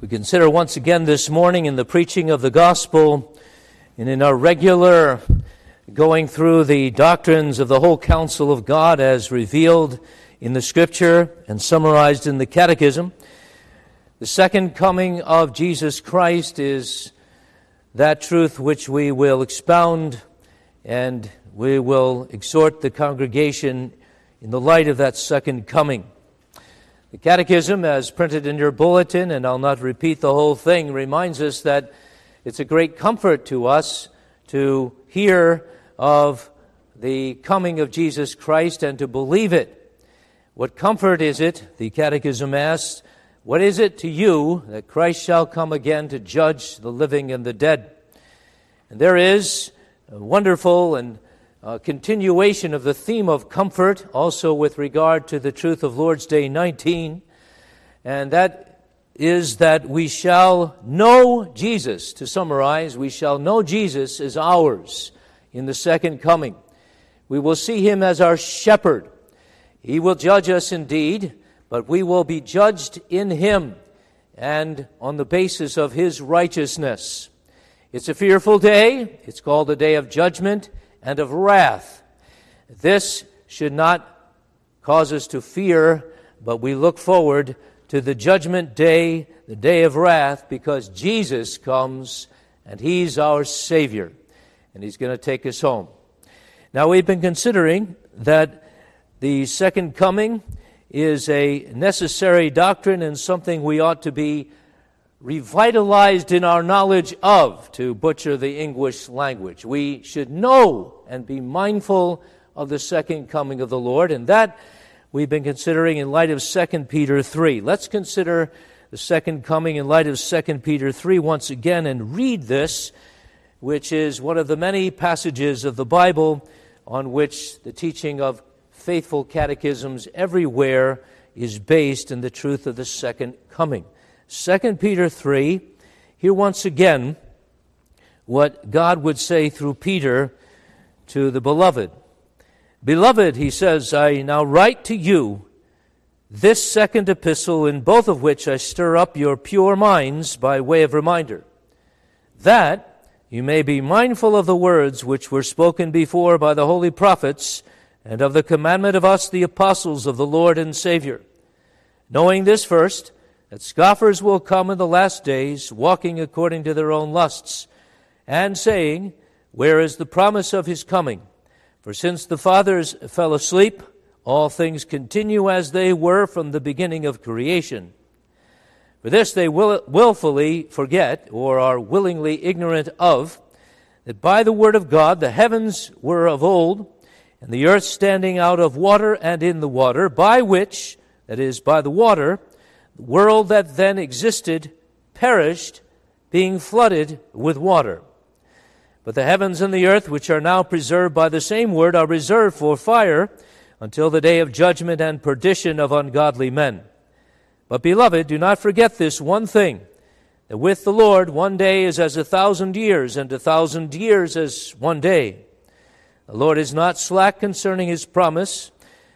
We consider once again this morning in the preaching of the gospel and in our regular going through the doctrines of the whole counsel of God as revealed in the Scripture and summarized in the Catechism. The second coming of Jesus Christ is that truth which we will expound, and we will exhort the congregation in the light of that second coming. The Catechism, as printed in your bulletin, and I'll not repeat the whole thing, reminds us that it's a great comfort to us to hear of the coming of Jesus Christ and to believe it. What comfort is it, the Catechism asks, what is it to you that Christ shall come again to judge the living and the dead? And there is a wonderful and continuation of the theme of comfort, also with regard to the truth of Lord's Day 19, and that is that we shall know Jesus. To summarize, we shall know Jesus as ours in the second coming. We will see Him as our shepherd. He will judge us indeed, but we will be judged in Him and on the basis of His righteousness. It's a fearful day. It's called a day of judgment and of wrath. This should not cause us to fear, but we look forward to the judgment day, the day of wrath, because Jesus comes and He's our Savior, and He's going to take us home. Now, we've been considering that the second coming is a necessary doctrine and something we ought to be revitalized in our knowledge of, to butcher the English language. We should know and be mindful of the second coming of the Lord, and that we've been considering in light of 2 Peter 3. Let's consider the second coming in light of 2 Peter 3 once again and read this, which is one of the many passages of the Bible on which the teaching of faithful catechisms everywhere is based in the truth of the second coming. 2 Peter 3, here once again what God would say through Peter to the beloved. Beloved, he says, I now write to you this second epistle, in both of which I stir up your pure minds by way of reminder, that you may be mindful of the words which were spoken before by the holy prophets, and of the commandment of us, the apostles of the Lord and Savior. Knowing this first, that scoffers will come in the last days, walking according to their own lusts, and saying, where is the promise of His coming? For since the fathers fell asleep, all things continue as they were from the beginning of creation. For this they willfully forget, or are willingly ignorant of, that by the word of God the heavens were of old, and the earth standing out of water and in the water, by which, that is, by the water, the world that then existed perished, being flooded with water. But the heavens and the earth, which are now preserved by the same word, are reserved for fire until the day of judgment and perdition of ungodly men. But, beloved, do not forget this one thing, that with the Lord 1 day is as 1,000 years, and 1,000 years as 1 day. The Lord is not slack concerning His promise,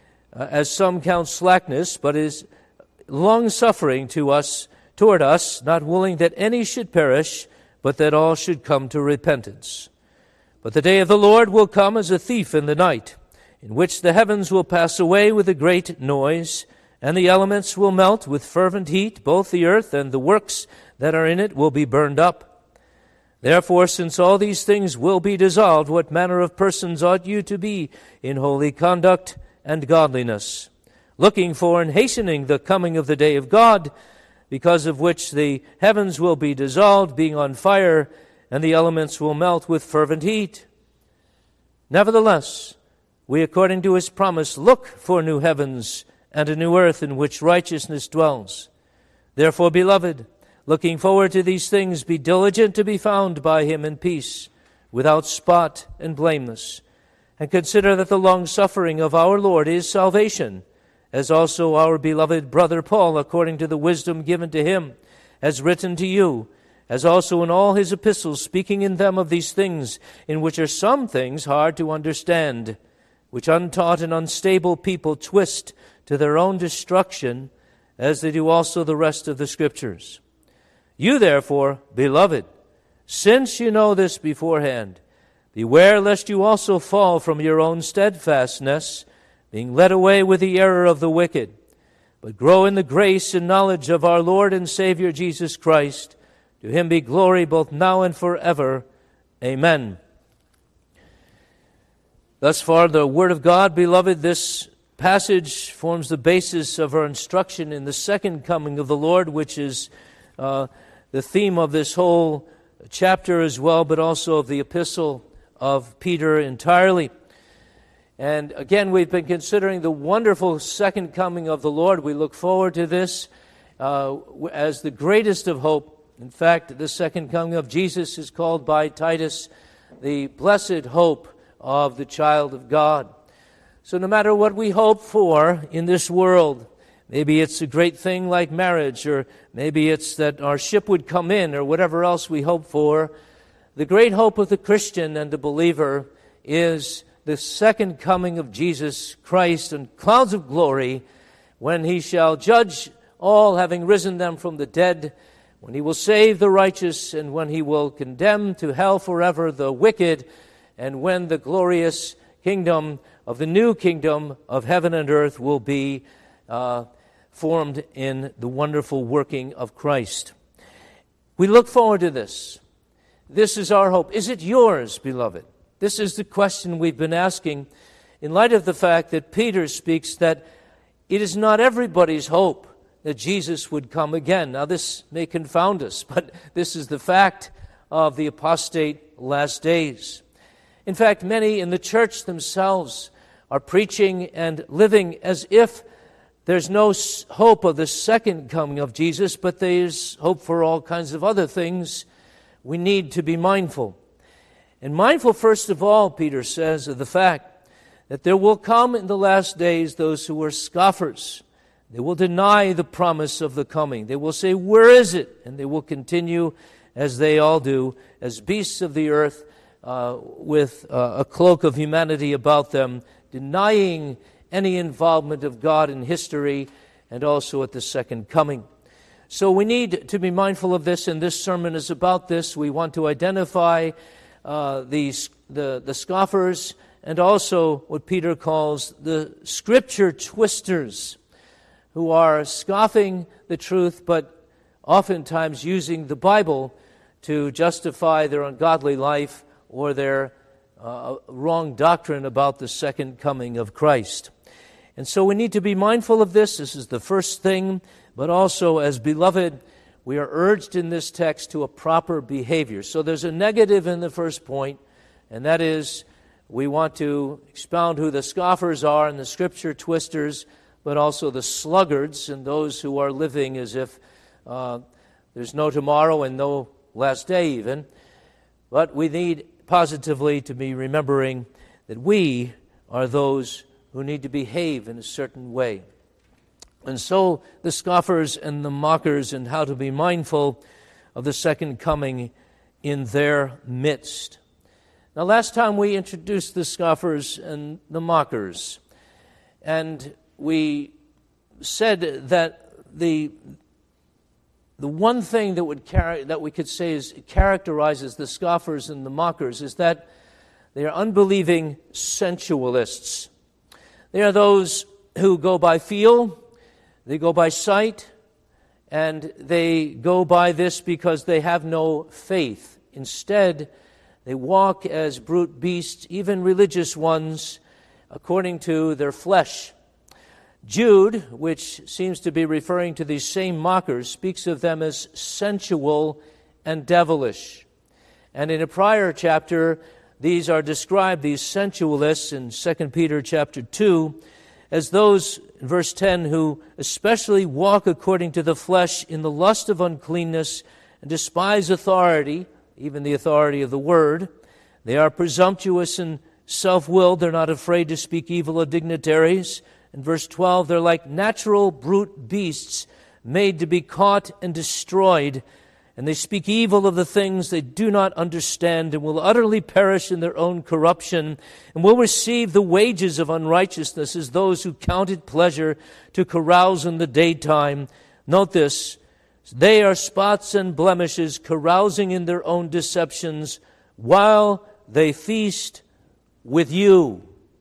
as some count slackness, but is long-suffering toward us, not willing that any should perish, but that all should come to repentance. But the day of the Lord will come as a thief in the night, in which the heavens will pass away with a great noise, and the elements will melt with fervent heat, both the earth and the works that are in it will be burned up. Therefore, since all these things will be dissolved, what manner of persons ought you to be in holy conduct and godliness, looking for and hastening the coming of the day of God, because of which the heavens will be dissolved, being on fire, and the elements will melt with fervent heat? Nevertheless, we, according to His promise, look for new heavens and a new earth in which righteousness dwells. Therefore, beloved, looking forward to these things, be diligent to be found by Him in peace, without spot and blameless, and consider that the long-suffering of our Lord is salvation, as also our beloved brother Paul, according to the wisdom given to him, has written to you, as also in all his epistles, speaking in them of these things, in which are some things hard to understand, which untaught and unstable people twist to their own destruction, as they do also the rest of the Scriptures. You therefore, beloved, since you know this beforehand, beware lest you also fall from your own steadfastness, being led away with the error of the wicked, but grow in the grace and knowledge of our Lord and Savior Jesus Christ. To him be glory both now and forever. Amen. Thus far, the Word of God, beloved, this passage forms the basis of our instruction in the second coming of the Lord, which is the theme of this whole chapter as well, but also of the epistle of Peter entirely. And again, we've been considering the wonderful second coming of the Lord. We look forward to this as the greatest of hope. In fact, the second coming of Jesus is called by Titus the blessed hope of the child of God. So no matter what we hope for in this world, maybe it's a great thing like marriage, or maybe it's that our ship would come in, or whatever else we hope for, the great hope of the Christian and the believer is the second coming of Jesus Christ in clouds of glory, when he shall judge all, having risen them from the dead, when he will save the righteous, and when he will condemn to hell forever the wicked, and when the glorious kingdom of the new kingdom of heaven and earth will be formed in the wonderful working of Christ. We look forward to this. This is our hope. Is it yours, beloved? This is the question we've been asking in light of the fact that Peter speaks that it is not everybody's hope that Jesus would come again. Now, this may confound us, but this is the fact of the apostate last days. In fact, many in the church themselves are preaching and living as if there's no hope of the second coming of Jesus, but there's hope for all kinds of other things. We need to be mindful. And mindful, first of all, Peter says, of the fact that there will come in the last days those who are scoffers. They will deny the promise of the coming. They will say, "Where is it?" And they will continue, as they all do, as beasts of the earth, with a cloak of humanity about them, denying any involvement of God in history and also at the second coming. So we need to be mindful of this, and this sermon is about this. We want to identify the scoffers and also what Peter calls the scripture twisters, who are scoffing the truth, but oftentimes using the Bible to justify their ungodly life or their wrong doctrine about the second coming of Christ. And so we need to be mindful of this. This is the first thing, but also as beloved, we are urged in this text to a proper behavior. So there's a negative in the first point, and that is we want to expound who the scoffers are and the scripture twisters, but also the sluggards and those who are living as if there's no tomorrow and no last day even. But we need positively to be remembering that we are those who need to behave in a certain way. And so the scoffers and the mockers, and how to be mindful of the second coming in their midst. Now, last time we introduced the scoffers and the mockers, and we said that the one thing that we could say characterizes the scoffers and the mockers is that they are unbelieving sensualists. They are those who go by feel, they go by sight, and they go by this because they have no faith. Instead, they walk as brute beasts, even religious ones, according to their flesh. Jude, which seems to be referring to these same mockers, speaks of them as sensual and devilish. And in a prior chapter, these are described, these sensualists, in 2 Peter chapter 2, as those, in verse 10, who especially walk according to the flesh in the lust of uncleanness and despise authority, even the authority of the word. They are presumptuous and self-willed. They're not afraid to speak evil of dignitaries. In verse 12, they're like natural brute beasts made to be caught and destroyed, and they speak evil of the things they do not understand, and will utterly perish in their own corruption, and will receive the wages of unrighteousness as those who count it pleasure to carouse in the daytime. Note this, They are spots and blemishes, carousing in their own deceptions while they feast with you.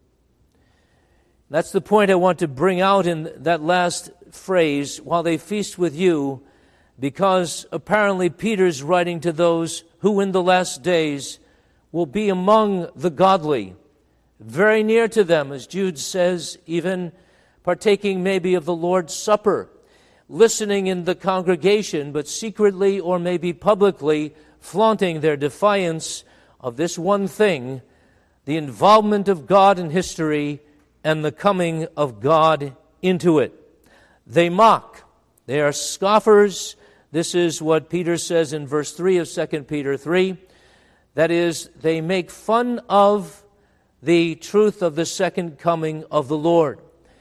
That's the point I want to bring out in that last phrase, while they feast with you, because apparently Peter's writing to those who in the last days will be among the godly, very near to them, as Jude says, even partaking maybe of the Lord's Supper, listening in the congregation, but secretly or maybe publicly flaunting their defiance of this one thing, the involvement of God in history and the coming of God into it. They mock. They are scoffers. This is what Peter says in verse 3 of 2 Peter 3. That is, they make fun of the truth of the second coming of the Lord.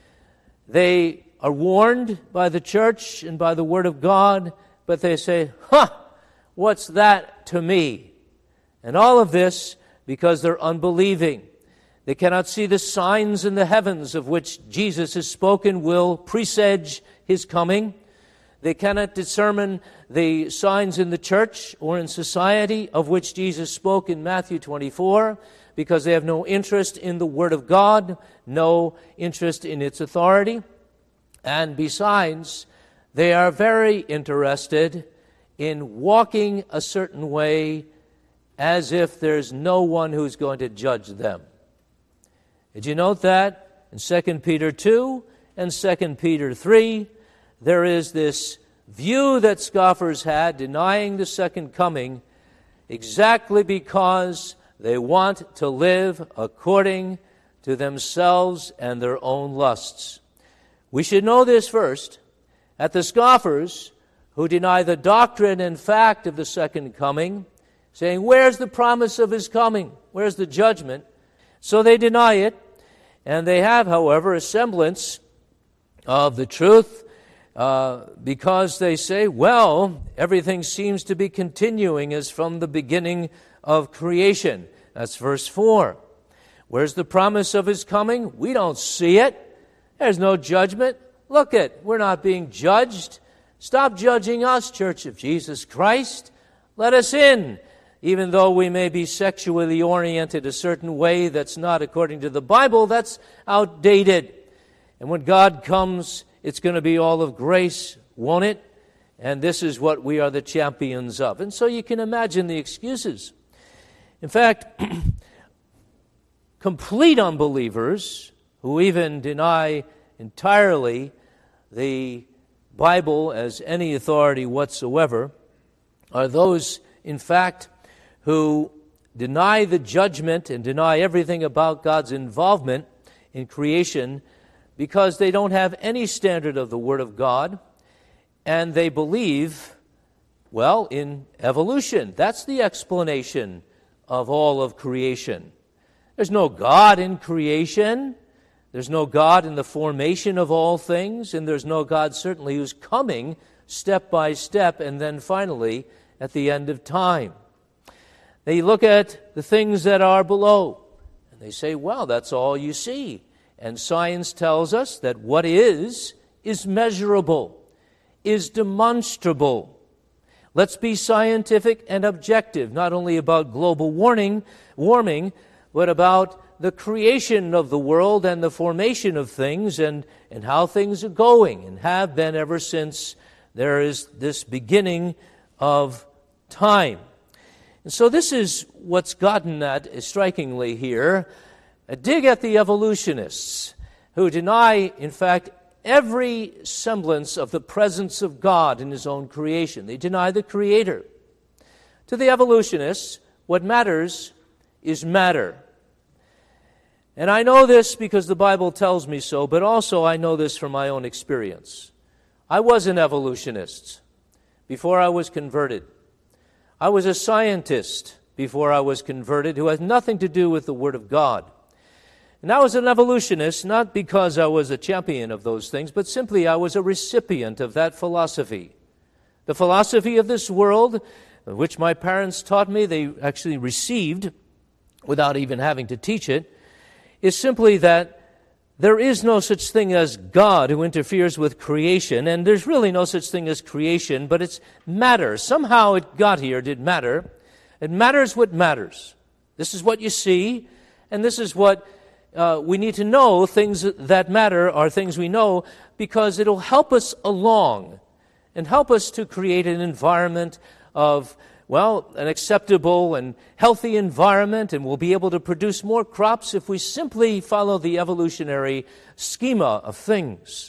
They are warned by the church and by the Word of God, but they say, what's that to me? And all of this because they're unbelieving. They cannot see the signs in the heavens of which Jesus has spoken will presage his coming. They cannot discern the signs in the church or in society of which Jesus spoke in Matthew 24 because they have no interest in the Word of God, no interest in its authority. And besides, they are very interested in walking a certain way as if there's no one who's going to judge them. Did you note that? In 2 Peter 2 and 2 Peter 3, there is this view that scoffers had, denying the second coming, exactly because they want to live according to themselves and their own lusts. We should know this first, that the scoffers who deny the doctrine and fact of the second coming, saying, where's the promise of his coming? Where's the judgment? So they deny it, and they have, however, a semblance of the truth because they say, well, everything seems to be continuing as from the beginning of creation. That's verse 4. Where's the promise of his coming? We don't see it. There's no judgment. Look it, we're not being judged. Stop judging us, Church of Jesus Christ. Let us in, even though we may be sexually oriented a certain way that's not according to the Bible. That's outdated. And when God comes, it's going to be all of grace, won't it? And this is what we are the champions of. And so you can imagine the excuses. In fact, complete unbelievers who even deny entirely the Bible as any authority whatsoever are those, in fact, who deny the judgment and deny everything about God's involvement in creation because they don't have any standard of the Word of God, and they believe, well, in evolution. That's the explanation of all of creation. There's no God in creation. There's no God in the formation of all things, and there's no God certainly who's coming step by step and then finally at the end of time. They look at the things that are below, and they say, well, that's all you see. And science tells us that what is measurable, is demonstrable. Let's be scientific and objective, not only about global warming, but about the creation of the world and the formation of things and how things are going and have been ever since there is this beginning of time. And so this is what's gotten at strikingly here. A dig at the evolutionists who deny, in fact, every semblance of the presence of God in his own creation. They deny the Creator. To the evolutionists, what matters is matter. And I know this because the Bible tells me so, but also I know this from my own experience. I was an evolutionist before I was converted. I was a scientist before I was converted who had nothing to do with the Word of God. And I was an evolutionist not because I was a champion of those things, but simply I was a recipient of that philosophy. The philosophy of this world, which my parents taught me, they actually received without even having to teach it, is simply that there is no such thing as God who interferes with creation, and there's really no such thing as creation, but it's matter. Somehow it got here, did matter. It matters what matters. This is what you see, and this is what we need to know. Things that matter are things we know because it'll help us along and help us to create an environment of, well, an acceptable and healthy environment, and we'll be able to produce more crops if we simply follow the evolutionary schema of things.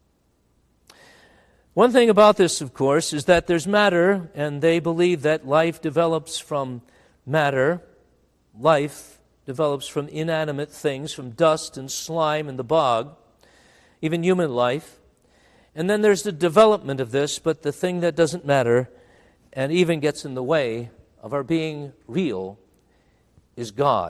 One thing about this, of course, is that there's matter, and they believe that life develops from matter. Life develops from inanimate things, from dust and slime and the bog, even human life. And then there's the development of this, but the thing that doesn't matter and even gets in the way of our being real is God.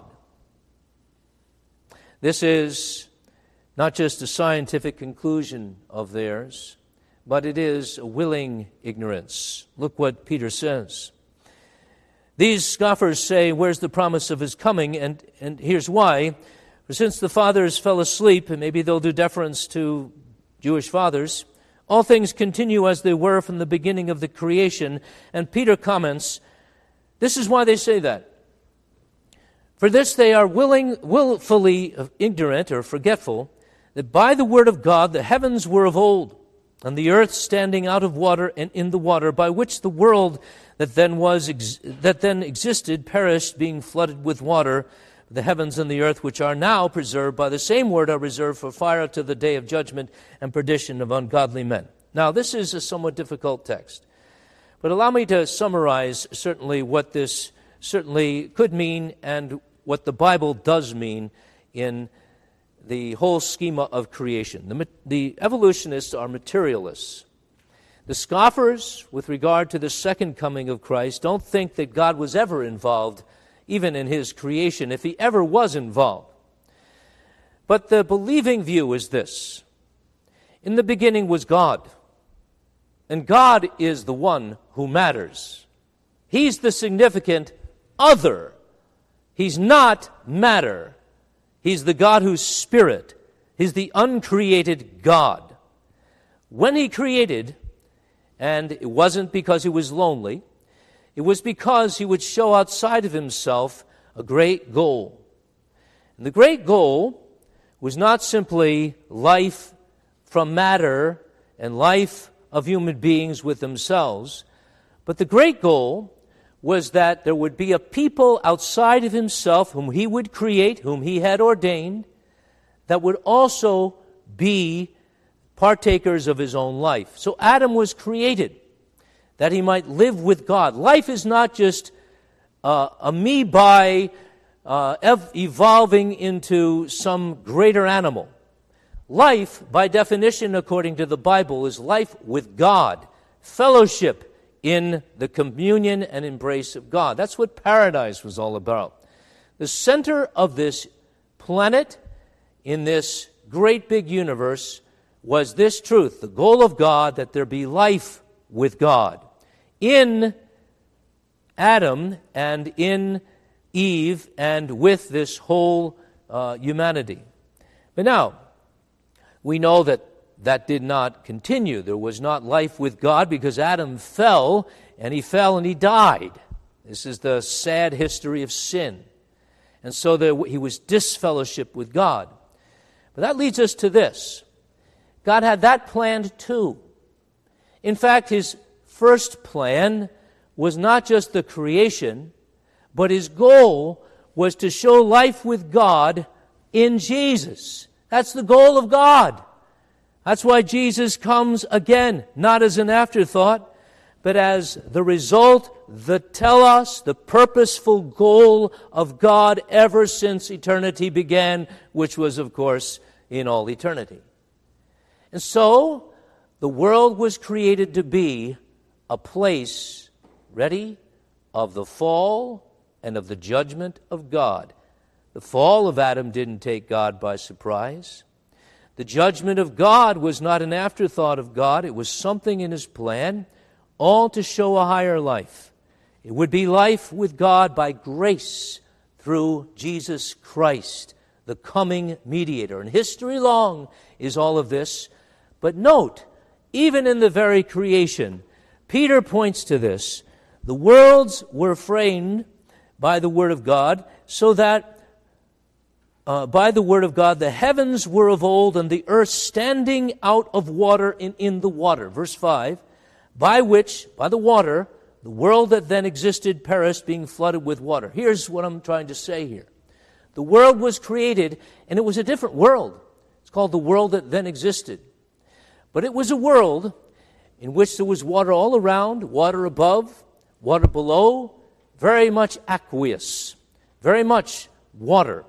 This is not just a scientific conclusion of theirs, but it is a willing ignorance. Look what Peter says. These scoffers say, where's the promise of his coming? And here's why. For since the fathers fell asleep, and maybe they'll do deference to Jewish fathers, all things continue as they were from the beginning of the creation. And Peter comments, this is why they say that. For this they are willfully ignorant or forgetful, that by the word of God the heavens were of old, and the earth standing out of water and in the water, by which the world that then existed perished, being flooded with water. The heavens and the earth, which are now preserved by the same word, are reserved for fire to the day of judgment and perdition of ungodly men. Now, this is a somewhat difficult text, but allow me to summarize certainly what this certainly could mean and what the Bible does mean in the whole schema of creation. The evolutionists are materialists. The scoffers, with regard to the second coming of Christ, don't think that God was ever involved, even in his creation, if he ever was involved. But the believing view is this. In the beginning was God, and God is the one who matters. He's the significant other. He's not matter. He's the God who's spirit. He's the uncreated God. When he created, and it wasn't because he was lonely, it was because he would show outside of himself a great goal. And the great goal was not simply life from matter and life of human beings with themselves, but the great goal was that there would be a people outside of himself whom he would create, whom he had ordained, that would also be partakers of his own life. So Adam was created that he might live with God. Life is not just amoebae evolving into some greater animal. Life, by definition, according to the Bible, is life with God, fellowship in the communion and embrace of God. That's what paradise was all about. The center of this planet, in this great big universe, was this truth, the goal of God, that there be life with God. In Adam and in Eve and with this whole humanity. But now, we know that did not continue. There was not life with God because Adam fell and he died. This is the sad history of sin. And so he was disfellowship with God. But that leads us to this. God had that planned too. In fact, his first plan was not just the creation, but his goal was to show life with God in Jesus. That's the goal of God. That's why Jesus comes again, not as an afterthought, but as the result, the telos, the purposeful goal of God ever since eternity began, which was, of course, in all eternity. And so, the world was created to be a place, ready, of the fall and of the judgment of God. The fall of Adam didn't take God by surprise. The judgment of God was not an afterthought of God. It was something in his plan, all to show a higher life. It would be life with God by grace through Jesus Christ, the coming mediator. And history long is all of this. But note, even in the very creation, Peter points to this. The worlds were framed by the Word of God, so that by the Word of God the heavens were of old, and the earth standing out of water and in the water. Verse 5, by the water, the world that then existed perished, being flooded with water. Here's what I'm trying to say here. The world was created, and it was a different world. It's called the world that then existed. But it was a world in which there was water all around, water above, water below, very much aqueous, very much water,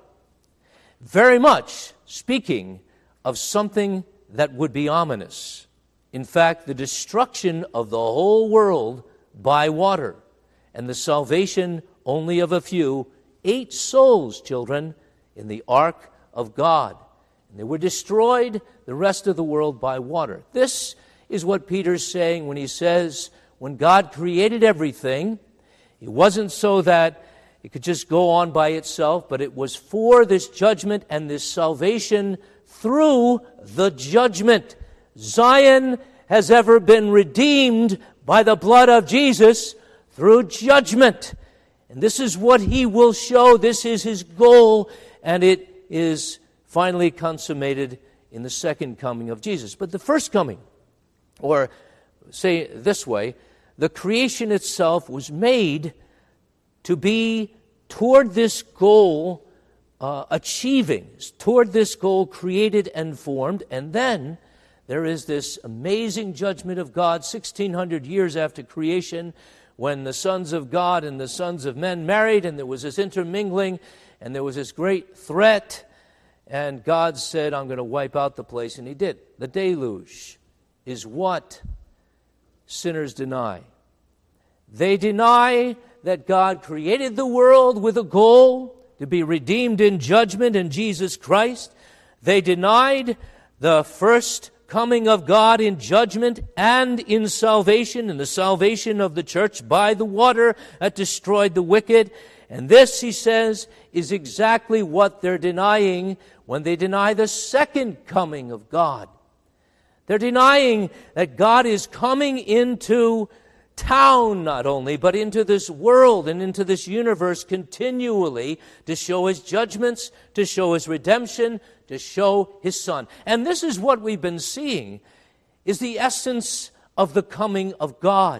very much speaking of something that would be ominous. In fact, the destruction of the whole world by water, and the salvation only of a few, 8 souls, children, in the ark of God. And they were destroyed, the rest of the world, by water. This is what Peter's saying when he says, when God created everything, it wasn't so that it could just go on by itself, but it was for this judgment and this salvation through the judgment. Zion has ever been redeemed by the blood of Jesus through judgment. And this is what he will show. This is his goal, and it is finally consummated in the second coming of Jesus. But the first coming, or say it this way, the creation itself was made to be toward this goal, achieving, toward this goal created and formed. And then there is this amazing judgment of God 1,600 years after creation, when the sons of God and the sons of men married, and there was this intermingling, and there was this great threat, and God said, I'm going to wipe out the place, and he did. The deluge is what sinners deny. They deny that God created the world with a goal to be redeemed in judgment in Jesus Christ. They denied the first coming of God in judgment and in salvation, and the salvation of the church by the water that destroyed the wicked. And this, he says, is exactly what they're denying when they deny the second coming of God. They're denying that God is coming into town not only, but into this world and into this universe continually to show his judgments, to show his redemption, to show his Son. And this is what we've been seeing, is the essence of the coming of God.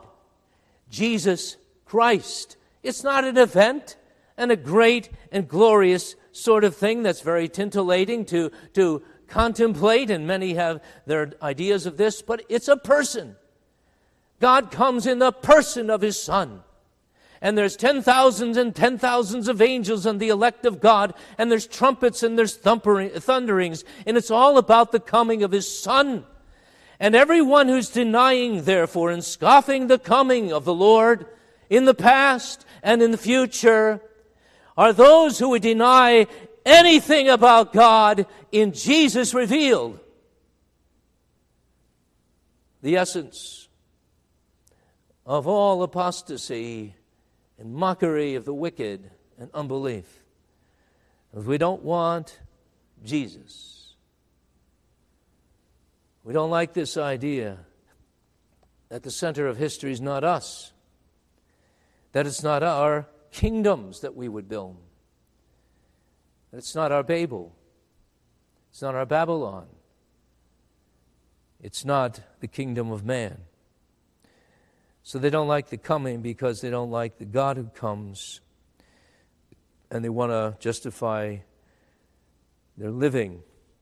Jesus Christ. It's not an event and a great and glorious sort of thing that's very titillating to contemplate, and many have their ideas of this, but it's a person. God comes in the person of his Son. And there's 10,000s and 10,000s of angels and the elect of God, and there's trumpets and there's thunderings, and it's all about the coming of his Son. And everyone who's denying, therefore, and scoffing the coming of the Lord in the past and in the future are those who would deny anything about God in Jesus revealed. The essence of all apostasy and mockery of the wicked and unbelief. If we don't want Jesus, we don't like this idea that the center of history is not us, that it's not our kingdoms that we would build, that it's not our Babel, it's not our Babylon, it's not the kingdom of man. So they don't like the coming because they don't like the God who comes, and they want to justify their living.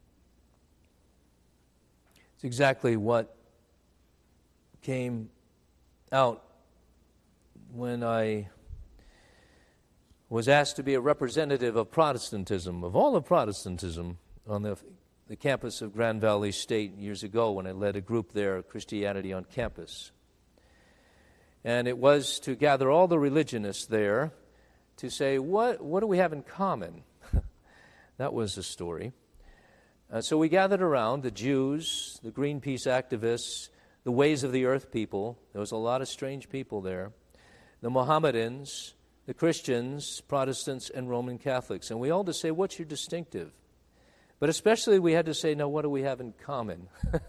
It's exactly what came out when I was asked to be a representative of Protestantism, of all of Protestantism, on the campus of Grand Valley State years ago when I led a group there, Christianity on Campus. And it was to gather all the religionists there to say, what do we have in common? That was the story. So we gathered around the Jews, the Greenpeace activists, the Ways of the Earth people. There was a lot of strange people there. The Mohammedans, the Christians, Protestants, and Roman Catholics. And we all just say, what's your distinctive? But especially we had to say, now what do we have in common?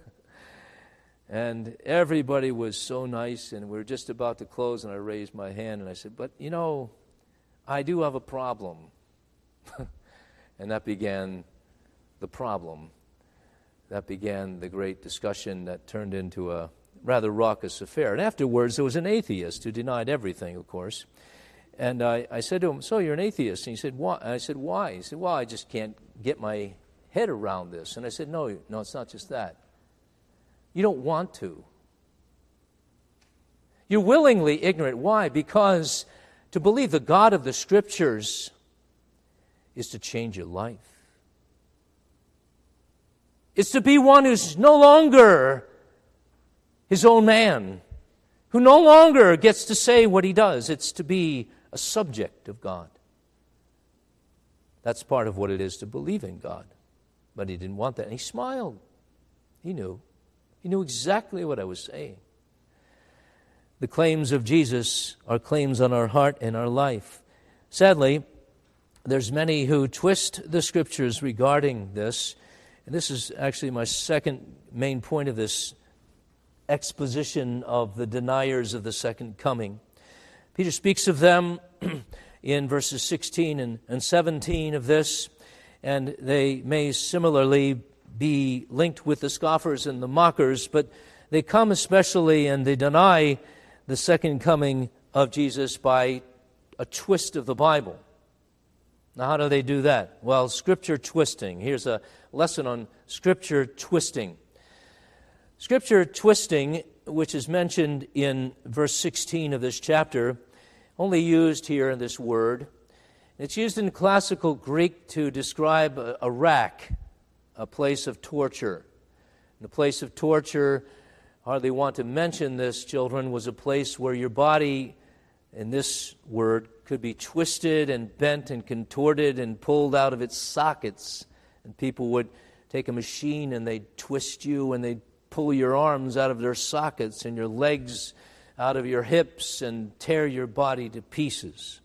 And everybody was so nice, and we were just about to close, and I raised my hand, and I said, but, I do have a problem. And that began the problem. That began the great discussion that turned into a rather raucous affair. And afterwards, there was an atheist who denied everything, of course. And I said to him, so you're an atheist? And he said, why? And I said, why? He said, well, I just can't get my head around this. And I said, no, it's not just that. You don't want to. You're willingly ignorant. Why? Because to believe the God of the Scriptures is to change your life. It's to be one who's no longer his own man, who no longer gets to say what he does. It's to be a subject of God. That's part of what it is to believe in God. But he didn't want that. And he smiled. He knew. He knew exactly what I was saying. The claims of Jesus are claims on our heart and our life. Sadly, there's many who twist the Scriptures regarding this. And this is actually my second main point of this exposition of the deniers of the second coming. Peter speaks of them in verses 16 and 17 of this, and they may similarly be linked with the scoffers and the mockers, but they come especially and they deny the second coming of Jesus by a twist of the Bible. Now, how do they do that? Well, Scripture twisting. Here's a lesson on Scripture twisting. Scripture twisting, which is mentioned in verse 16 of this chapter, only used here in this word. It's used in classical Greek to describe a rack, a place of torture. And the place of torture, hardly want to mention this, children, was a place where your body, in this word, could be twisted and bent and contorted and pulled out of its sockets. And people would take a machine and they'd twist you and they'd pull your arms out of their sockets and your legs out of your hips and tear your body to pieces.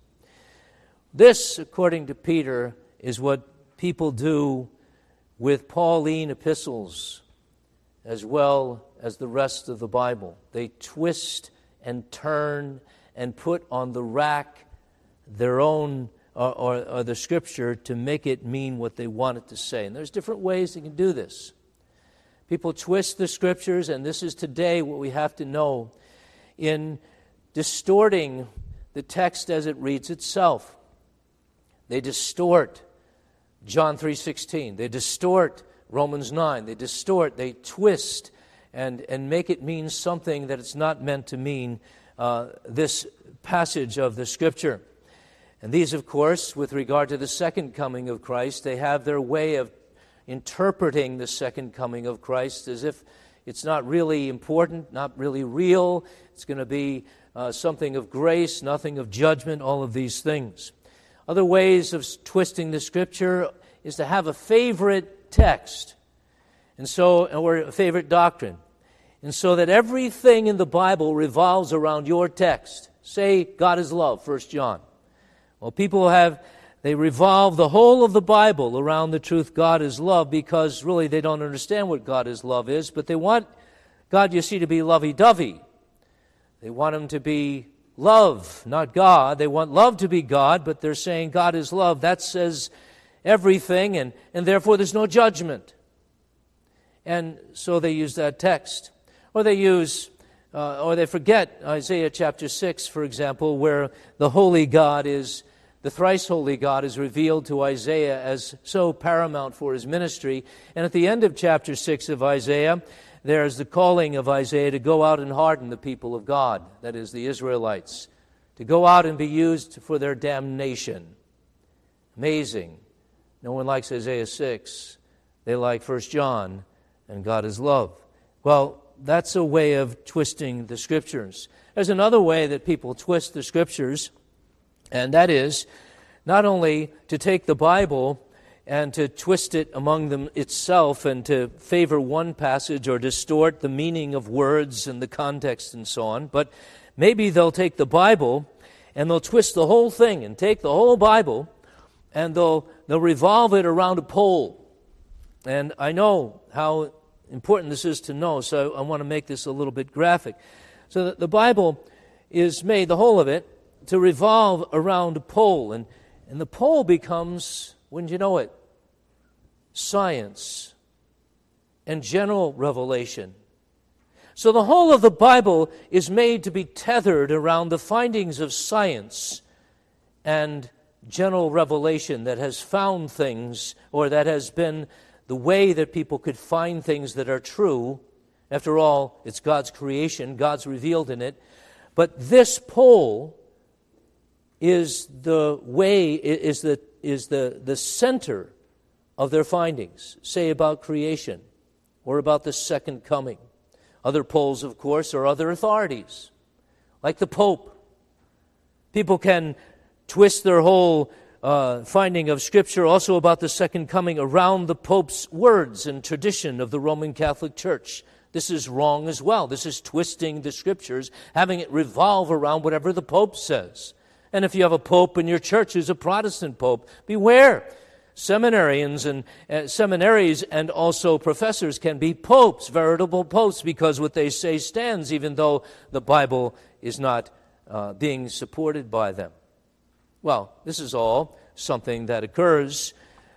This, according to Peter, is what people do with Pauline epistles as well as the rest of the Bible. They twist and turn and put on the rack their own or the Scripture to make it mean what they want it to say. And there's different ways they can do this. People twist the Scriptures, and this is today what we have to know, in distorting the text as it reads itself. They distort John 3:16. They distort Romans 9. They distort, they twist, and make it mean something that it's not meant to mean, this passage of the Scripture. And these, of course, with regard to the second coming of Christ, they have their way of interpreting the second coming of Christ as if it's not really important, not really real. It's going to be something of grace, nothing of judgment, all of these things. Other ways of twisting the Scripture is to have a favorite text, or a favorite doctrine, and so that everything in the Bible revolves around your text. Say, God is love, 1 John. Well, people they revolve the whole of the Bible around the truth God is love, because really they don't understand what God is love is, but they want God, you see, to be lovey-dovey. They want Him to be love, not God. They want love to be God, but they're saying God is love. That says everything, and therefore there's no judgment. And so they use that text. Or they forget Isaiah chapter 6, for example, where the holy God the thrice holy God is revealed to Isaiah as so paramount for his ministry. And at the end of chapter 6 of Isaiah, there's the calling of Isaiah to go out and harden the people of God, that is, the Israelites, to go out and be used for their damnation. Amazing. No one likes Isaiah 6. They like 1 John, and God is love. Well, that's a way of twisting the Scriptures. There's another way that people twist the Scriptures, and that is not only to take the Bible and to twist it among them itself and to favor one passage or distort the meaning of words and the context and so on, but maybe they'll take the Bible and they'll twist the whole thing and take the whole Bible and they'll revolve it around a pole. And I know how important this is to know, so I want to make this a little bit graphic. So that the Bible is made, the whole of it, to revolve around a pole. And the pole becomes, wouldn't you know it, science and general revelation. So the whole of the Bible is made to be tethered around the findings of science and general revelation that has found things, or that has been the way that people could find things that are true. After all, it's God's creation, God's revealed in it. But this pole is the way, is the center of their findings, say about creation or about the second coming. Other poles, of course, are other authorities, like the Pope. People can twist their whole finding of Scripture also about the second coming around the Pope's words and tradition of the Roman Catholic Church. This is wrong as well. This is twisting the Scriptures, having it revolve around whatever the Pope says. And if you have a Pope in your church who's a Protestant Pope, beware. Seminarians and seminaries and also professors can be popes, veritable popes, because what they say stands, even though the Bible is not being supported by them. Well, this is all something that occurs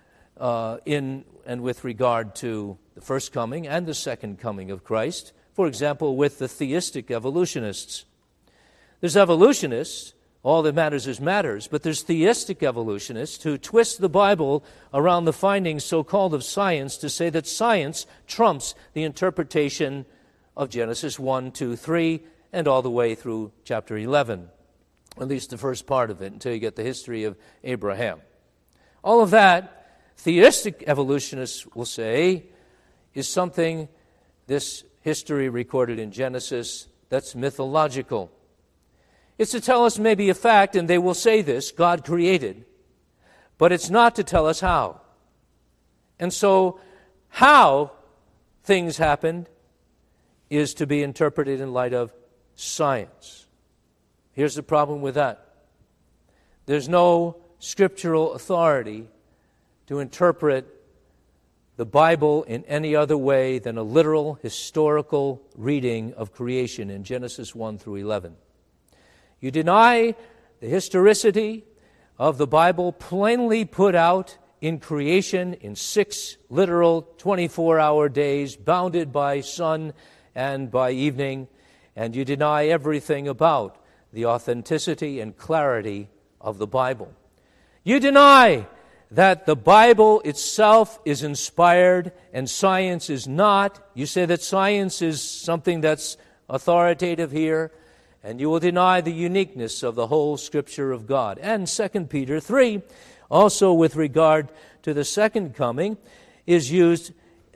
in and with regard to the first coming and the second coming of Christ. For example, with the theistic evolutionists. There's evolutionists, all that matters is matters, but there's theistic evolutionists who twist the Bible around the findings so-called of science to say that science trumps the interpretation of Genesis 1, 2, 3, and all the way through chapter 11. At least the first part of it, until you get the history of Abraham. All of that, theistic evolutionists will say, is something, this history recorded in Genesis, that's mythological. It's to tell us maybe a fact, and they will say this, God created, but it's not to tell us how. And so, how things happened is to be interpreted in light of science. Here's the problem with that. There's no scriptural authority to interpret the Bible in any other way than a literal, historical reading of creation in Genesis 1 through 11. You deny the historicity of the Bible plainly put out in creation in 6 literal 24-hour days, bounded by sun and by evening, and you deny everything about the authenticity and clarity of the Bible. You deny that the Bible itself is inspired and science is not. You say that science is something that's authoritative here, and you will deny the uniqueness of the whole Scripture of God. And 2 Peter 3, also with regard to the second coming, is used,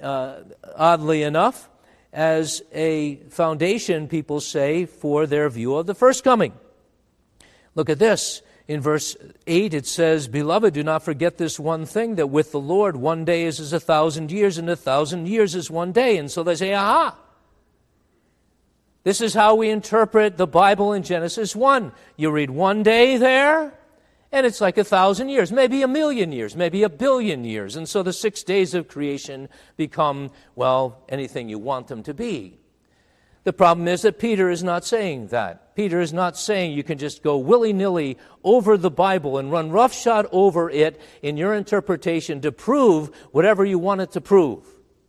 oddly enough, as a foundation, people say, for their view of the first coming. Look at this. In verse 8 it says, Beloved, do not forget this one thing, that with the Lord 1 day is as 1,000 years, and 1,000 years is 1 day. And so they say, aha! This is how we interpret the Bible in Genesis 1. You read 1 day there, and it's like 1,000 years, maybe 1,000,000 years, maybe 1,000,000,000 years. And so the 6 days of creation become, well, anything you want them to be. The problem is that Peter is not saying that. Peter is not saying you can just go willy-nilly over the Bible and run roughshod over it in your interpretation to prove whatever you want it to prove.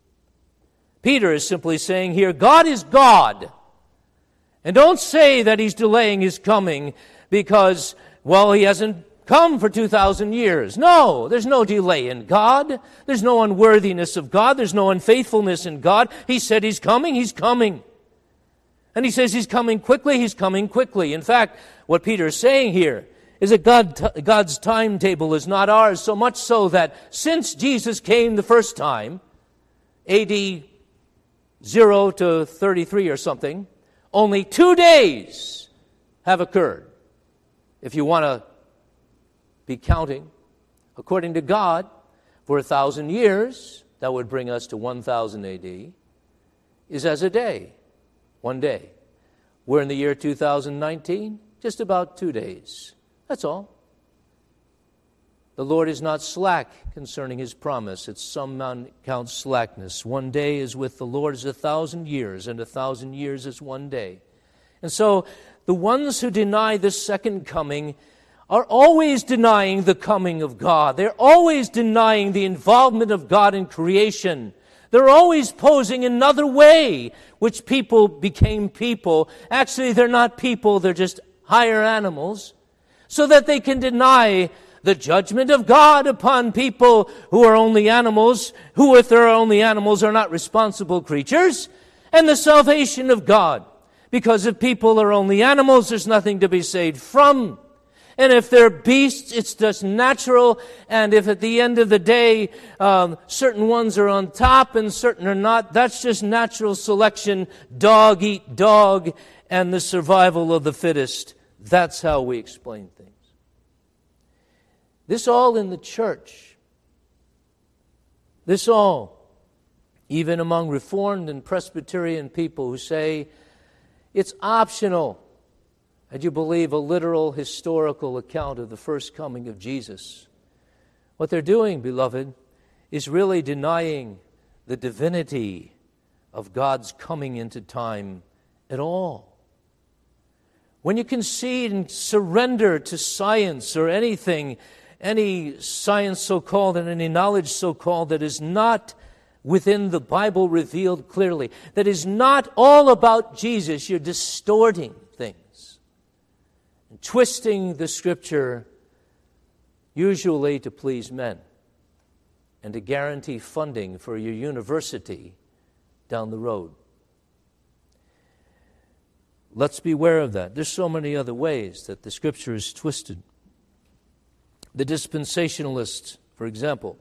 Peter is simply saying here, God is God. And don't say that He's delaying His coming because, well, He hasn't come for 2,000 years. No, there's no delay in God. There's no unworthiness of God. There's no unfaithfulness in God. He said He's coming, He's coming. And He says He's coming quickly, He's coming quickly. In fact, what Peter is saying here is that God's timetable is not ours, so much so that since Jesus came the first time, AD 0 to 33 or something, only 2 days have occurred. If you want to be counting, according to God, for 1,000 years, that would bring us to 1000 AD, is as a day, 1 day. We're in the year 2019, just about 2 days. That's all. The Lord is not slack concerning his promise. It's some man counts slackness. 1 day is with the Lord as 1,000 years, and 1,000 years is 1 day. And so the ones who deny the second coming are always denying the coming of God. They're always denying the involvement of God in creation. They're always posing another way, which people became people. Actually, they're not people, they're just higher animals, so that they can deny the judgment of God upon people who are only animals, who, if they're only animals, are not responsible creatures, and the salvation of God. Because if people are only animals, there's nothing to be saved from. And if they're beasts, it's just natural. And if at the end of the day, certain ones are on top and certain are not, that's just natural selection. Dog eat dog and the survival of the fittest. That's how we explain things. This all in the church. This all, even among Reformed and Presbyterian people who say it's optional that you believe a literal historical account of the first coming of Jesus. What they're doing, beloved, is really denying the divinity of God's coming into time at all. When you concede and surrender to science or anything, any science so-called and any knowledge so-called that is not within the Bible revealed clearly, that is not all about Jesus, you're distorting things. Twisting the Scripture usually to please men and to guarantee funding for your university down the road. Let's beware of that. There's so many other ways that the Scripture is twisted. The dispensationalists, for example,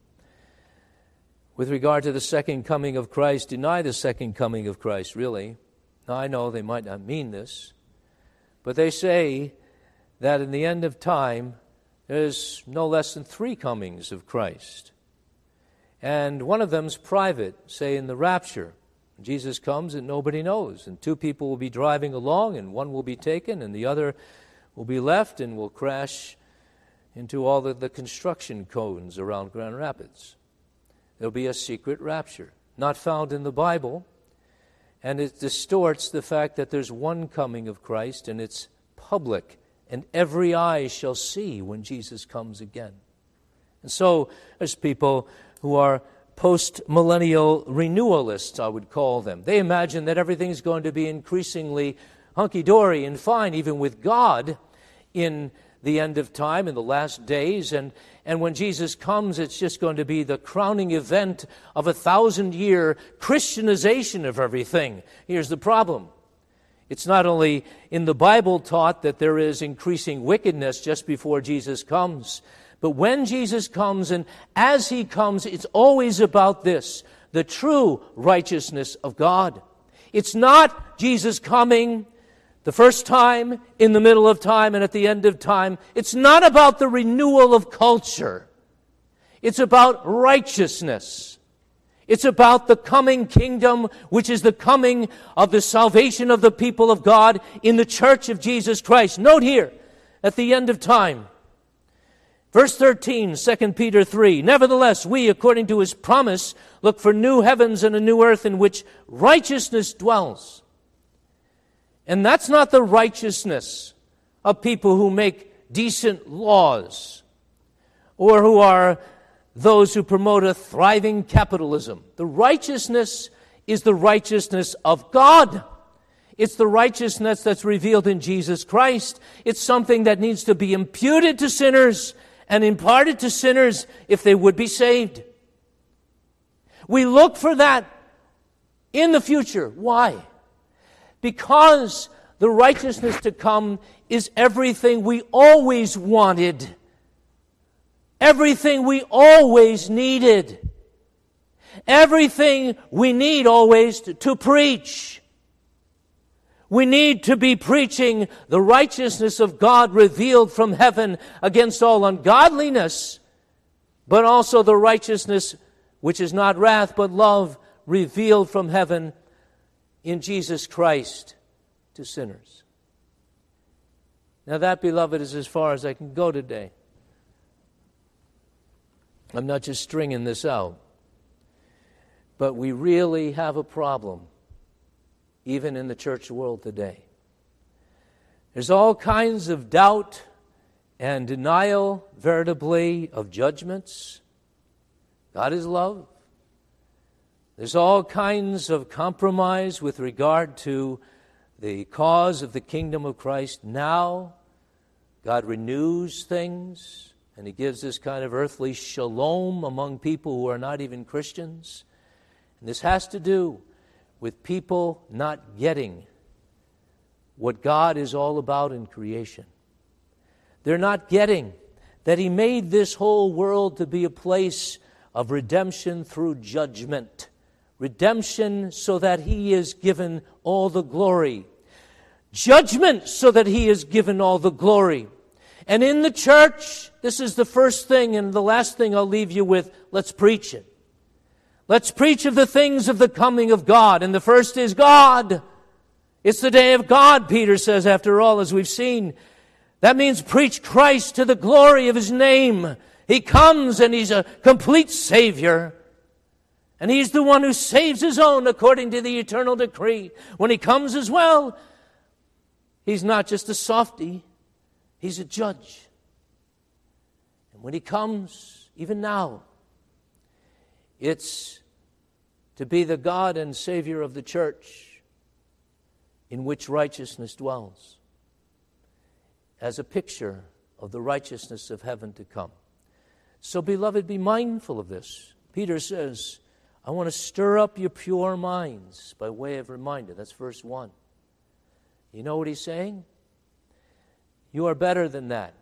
with regard to the second coming of Christ, deny the second coming of Christ, really. Now, I know they might not mean this, but they say that in the end of time, there's no less than 3 comings of Christ. And one of them's private, say in the rapture. Jesus comes and nobody knows. And 2 people will be driving along and one will be taken and the other will be left and will crash into all the construction cones around Grand Rapids. There'll be a secret rapture, not found in the Bible. And it distorts the fact that there's one coming of Christ, and it's public, and every eye shall see when Jesus comes again. And so there's people who are post-millennial renewalists, I would call them. They imagine that everything's going to be increasingly hunky-dory and fine, even with God, in the end of time, in the last days. And when Jesus comes, it's just going to be the crowning event of 1,000-year Christianization of everything. Here's the problem. It's not only in the Bible taught that there is increasing wickedness just before Jesus comes, but when Jesus comes and as he comes, it's always about this, the true righteousness of God. It's not Jesus coming the first time, in the middle of time, and at the end of time. It's not about the renewal of culture. It's about righteousness. It's about the coming kingdom, which is the coming of the salvation of the people of God in the church of Jesus Christ. Note here, at the end of time, verse 13, 2 Peter 3, nevertheless, we, according to his promise, look for new heavens and a new earth in which righteousness dwells. And that's not the righteousness of people who make decent laws or who are those who promote a thriving capitalism. The righteousness is the righteousness of God. It's the righteousness that's revealed in Jesus Christ. It's something that needs to be imputed to sinners and imparted to sinners if they would be saved. We look for that in the future. Why? Because the righteousness to come is everything we always wanted, everything we always needed, everything we need always to preach. We need to be preaching the righteousness of God revealed from heaven against all ungodliness, but also the righteousness which is not wrath but love revealed from heaven in Jesus Christ to sinners. Now that, beloved, is as far as I can go today. I'm not just stringing this out. But we really have a problem, even in the church world today. There's all kinds of doubt and denial, veritably, of judgments. God is love. There's all kinds of compromise with regard to the cause of the kingdom of Christ. Now, God renews things, and He gives this kind of earthly shalom among people who are not even Christians. And this has to do with people not getting what God is all about in creation. They're not getting that He made this whole world to be a place of redemption through judgment. Redemption so that He is given all the glory. Judgment so that He is given all the glory. And in the church, this is the first thing and the last thing I'll leave you with. Let's preach it. Let's preach of the things of the coming of God. And the first is God. It's the day of God, Peter says, after all, as we've seen. That means preach Christ to the glory of His name. He comes and He's a complete Savior. And He's the one who saves His own according to the eternal decree. When He comes as well, He's not just a softy. He's a judge. And when He comes, even now, it's to be the God and Savior of the church in which righteousness dwells, as a picture of the righteousness of heaven to come. So, beloved, be mindful of this. Peter says, I want to stir up your pure minds by way of reminder. That's verse 1. You know what he's saying? You are better than that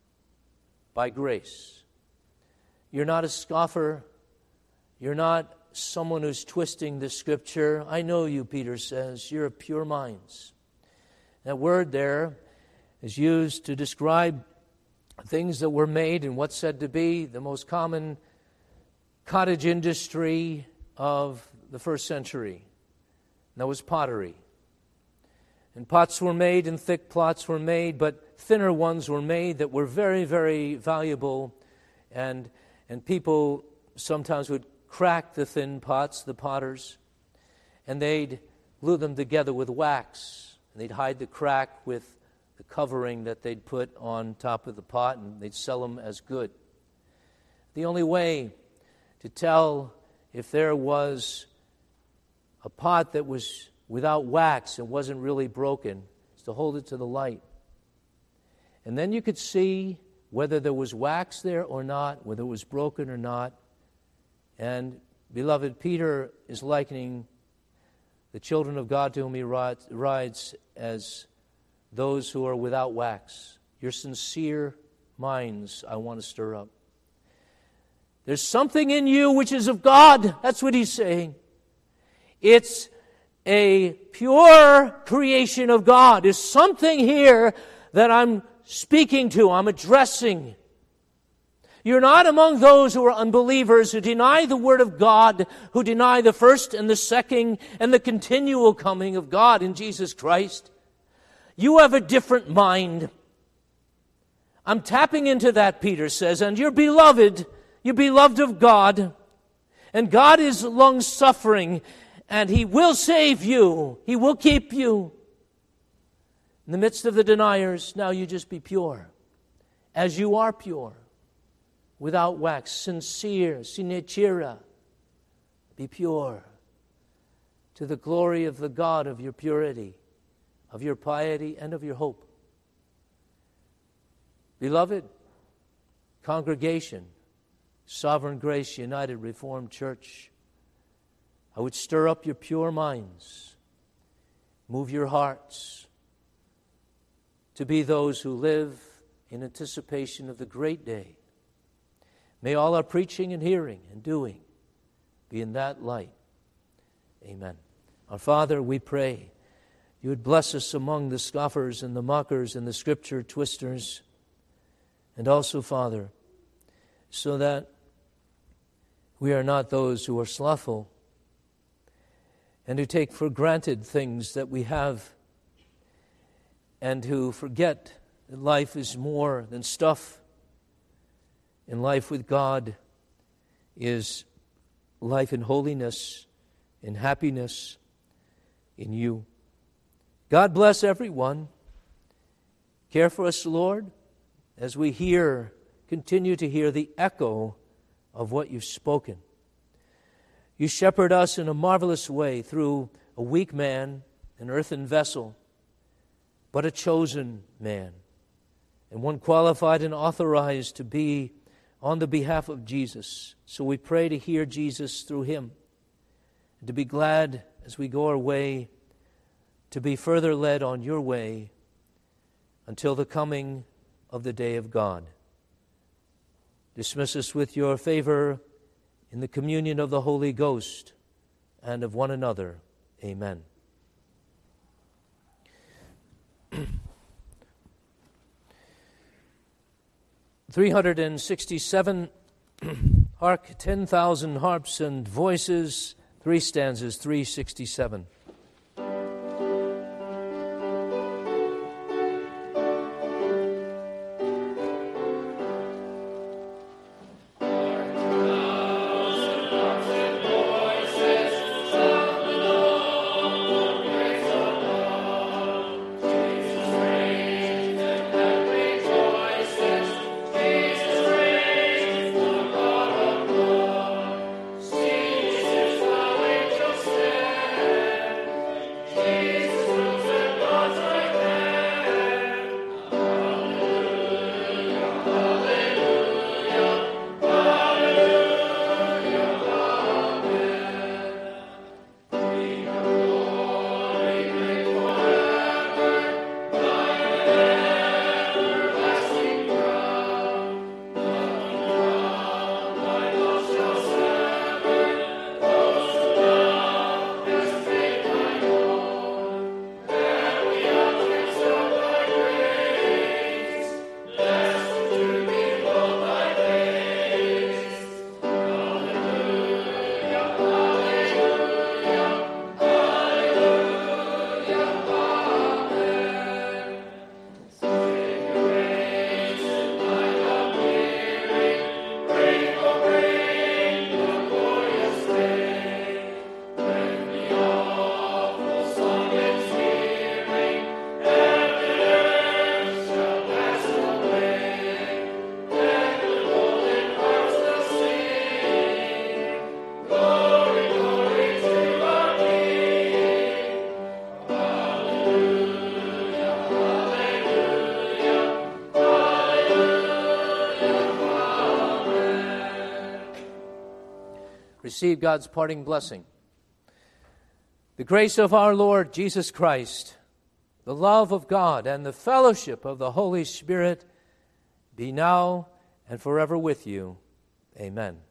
by grace. You're not a scoffer. You're not someone who's twisting the Scripture. I know you, Peter says. You're of pure minds. That word there is used to describe things that were made in what's said to be the most common cottage industry of the first century. And that was pottery. And pots were made and thick pots were made, but thinner ones were made that were very, very valuable. And people sometimes would crack the thin pots, the potters, and they'd glue them together with wax. And they'd hide the crack with the covering that they'd put on top of the pot, and they'd sell them as good. The only way to tell if there was a pot that was without wax and wasn't really broken is to hold it to the light. And then you could see whether there was wax there or not, whether it was broken or not. And, beloved, Peter is likening the children of God to whom he writes as those who are without wax. Your sincere minds I want to stir up. There's something in you which is of God. That's what he's saying. It's a pure creation of God. There's something here that I'm speaking to, I'm addressing. You're not among those who are unbelievers, who deny the Word of God, who deny the first and the second and the continual coming of God in Jesus Christ. You have a different mind. I'm tapping into that, Peter says, and you're beloved of God, and God is long-suffering, and He will save you. He will keep you. In the midst of the deniers, now you just be pure, as you are pure, without wax, sincere, sinecera. Be pure, to the glory of the God of your purity, of your piety, and of your hope. Beloved, congregation, Sovereign Grace United Reformed Church, I would stir up your pure minds, move your hearts to be those who live in anticipation of the great day. May all our preaching and hearing and doing be in that light. Amen. Our Father, we pray you would bless us among the scoffers and the mockers and the Scripture twisters. And also, Father, so that we are not those who are slothful and who take for granted things that we have and who forget that life is more than stuff. In life with God is life in holiness, in happiness, in you. God bless everyone. Care for us, Lord, as we continue to hear the echo of what you've spoken. You shepherd us in a marvelous way through a weak man, an earthen vessel, but a chosen man, and one qualified and authorized to be on the behalf of Jesus. So we pray to hear Jesus through him, and to be glad as we go our way, to be further led on your way until the coming of the day of God. Dismiss us with your favor in the communion of the Holy Ghost and of one another. Amen. (367) Hark, 10,000 harps and voices. 3 stanzas, 367. Receive God's parting blessing. The grace of our Lord Jesus Christ, the love of God, and the fellowship of the Holy Spirit be now and forever with you. Amen.